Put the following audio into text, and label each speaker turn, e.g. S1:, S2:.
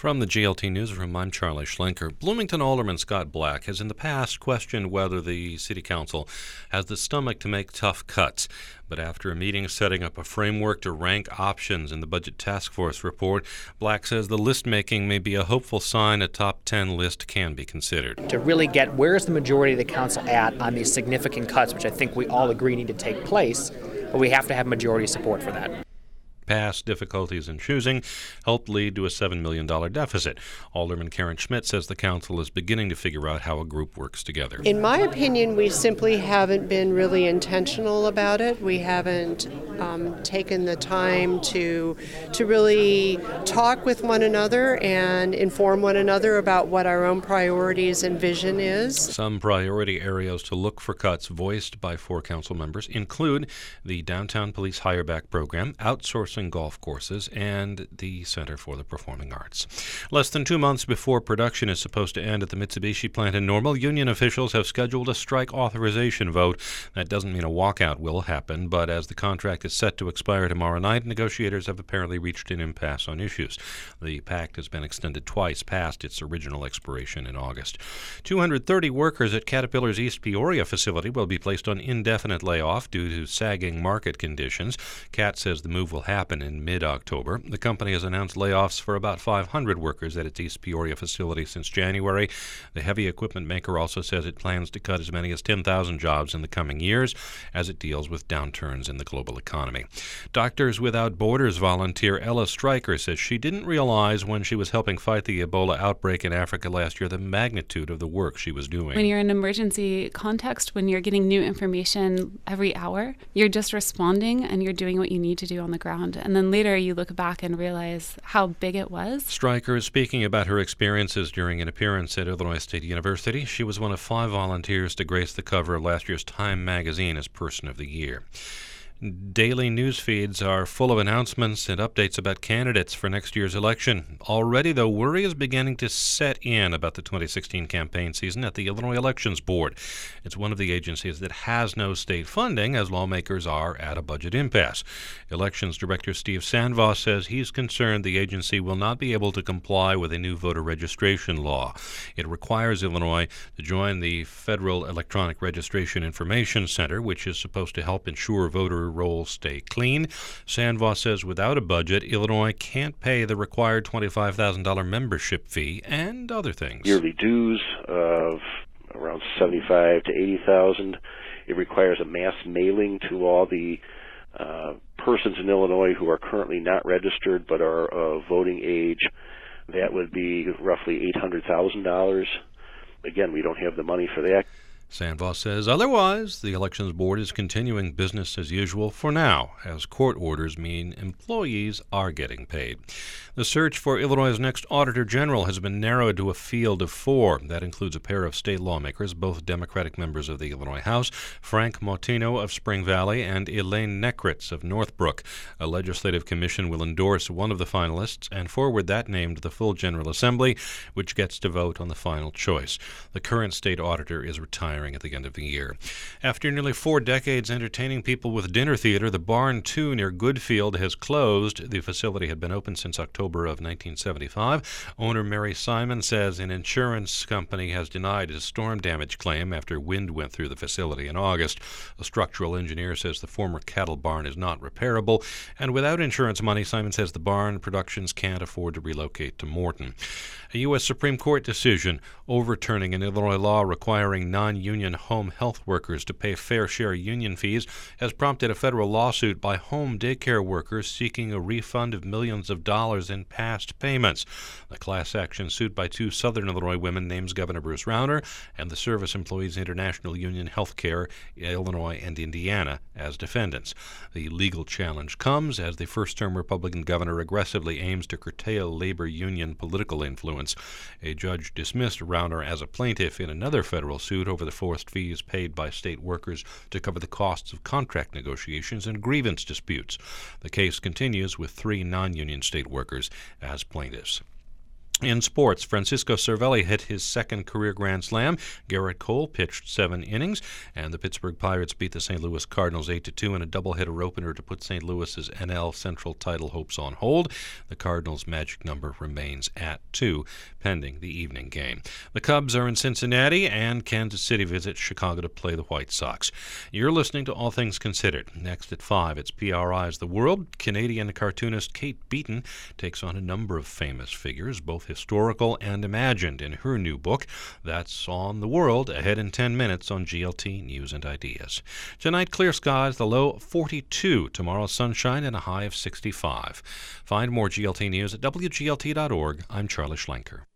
S1: From the GLT Newsroom, I'm Charlie Schlenker. Bloomington Alderman Scott Black has in the past questioned whether the City Council has the stomach to make tough cuts. But after a meeting setting up a framework to rank options in the Budget Task Force report, Black says the list making may be a hopeful sign a top 10 list can be considered.
S2: To really get where's the majority of the council at on these significant cuts, which I think we all agree need to take place, but we have to have majority support for that.
S1: Past difficulties in choosing helped lead to a $7 million deficit. Alderman Karen Schmidt says the council is beginning to figure out how a group works together.
S3: In my opinion, we simply haven't been really intentional about it. We haven't taken the time to really talk with one another and inform one another about what our own priorities and vision is.
S1: Some priority areas to look for cuts voiced by 4 council members include the Downtown Police Hireback Program, outsourcing golf courses, and the Center for the Performing Arts. Less than 2 months before production is supposed to end at the Mitsubishi plant in Normal, union officials have scheduled a strike authorization vote. That doesn't mean a walkout will happen, but as the contract is set to expire tomorrow night, negotiators have apparently reached an impasse on issues. The pact has been extended twice past its original expiration in August. 230 workers at Caterpillar's East Peoria facility will be placed on indefinite layoff due to sagging market conditions. CAT says the move will happen in mid-October. The company has announced layoffs for about 500 workers at its East Peoria facility since January. The heavy equipment maker also says it plans to cut as many as 10,000 jobs in the coming years as it deals with downturns in the global economy. Doctors Without Borders volunteer Ella Stryker says she didn't realize when she was helping fight the Ebola outbreak in Africa last year the magnitude of the work she was doing.
S4: When you're in an emergency context, when you're getting new information every hour, you're just responding and you're doing what you need to do on the ground. And then later you look back and realize how big it was.
S1: Stryker is speaking about her experiences during an appearance at Illinois State University. She was one of 5 volunteers to grace the cover of last year's Time magazine as Person of the Year. Daily news feeds are full of announcements and updates about candidates for next year's election. Already, though, worry is beginning to set in about the 2016 campaign season at the Illinois Elections Board. It's one of the agencies that has no state funding, as lawmakers are at a budget impasse. Elections Director Steve Sandvoss says he's concerned the agency will not be able to comply with a new voter registration law. It requires Illinois to join the Federal Electronic Registration Information Center, which is supposed to help ensure voter rolls stay clean. Sandvoss says without a budget, Illinois can't pay the required $25,000 membership fee and other things.
S5: Yearly dues of around $75,000 to $80,000. It requires a mass mailing to all the persons in Illinois who are currently not registered but are of voting age. That would be roughly $800,000. Again, we don't have the money for that.
S1: Sandvoss says otherwise, the Elections Board is continuing business as usual for now, as court orders mean employees are getting paid. The search for Illinois' next Auditor General has been narrowed to a field of 4. That includes a pair of state lawmakers, both Democratic members of the Illinois House, Frank Motino of Spring Valley and Elaine Nekritz of Northbrook. A legislative commission will endorse one of the finalists and forward that name to the full General Assembly, which gets to vote on the final choice. The current state auditor is retiring at the end of the year. After nearly 4 decades entertaining people with dinner theater, the Barn 2 near Goodfield has closed. The facility had been open since October of 1975. Owner Mary Simon says an insurance company has denied a storm damage claim after wind went through the facility in August. A structural engineer says the former cattle barn is not repairable, and without insurance money, Simon says the barn productions can't afford to relocate to Morton. A U.S. Supreme Court decision overturning an Illinois law requiring non-union home health workers to pay fair share union fees has prompted a federal lawsuit by home daycare workers seeking a refund of millions of dollars in past payments. The class action suit by 2 Southern Illinois women names Governor Bruce Rauner and the Service Employees International Union Healthcare, Illinois and Indiana as defendants. The legal challenge comes as the first-term Republican governor aggressively aims to curtail labor union political influence. A judge dismissed Rauner as a plaintiff in another federal suit over the forced fees paid by state workers to cover the costs of contract negotiations and grievance disputes. The case continues with 3 non-union state workers as plaintiffs. In sports, Francisco Cervelli hit his second career Grand Slam. Garrett Cole pitched 7 innings, and the Pittsburgh Pirates beat the St. Louis Cardinals 8-2 in a doubleheader opener to put St. Louis's NL Central title hopes on hold. The Cardinals' magic number remains at 2, pending the evening game. The Cubs are in Cincinnati, and Kansas City visits Chicago to play the White Sox. You're listening to All Things Considered. Next at 5, it's PRI's The World. Canadian cartoonist Kate Beaton takes on a number of famous figures, both historical and imagined, in her new book. That's on The World, ahead in 10 minutes on GLT News and Ideas. Tonight, clear skies, the low 42. Tomorrow, sunshine and a high of 65. Find more GLT News at WGLT.org. I'm Charlie Schlenker.